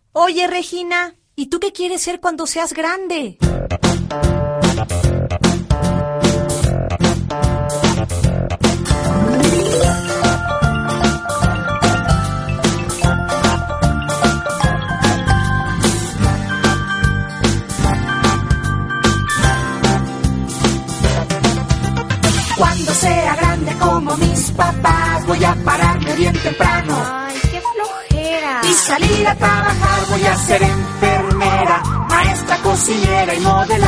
Oye, Regina, ¿y tú qué quieres ser cuando seas grande? Cuando sea grande como mis papás, voy a pararme bien temprano. Ay, qué flojera. Y salir a trabajar, voy a ser enfermera, maestra, cocinera y modelar.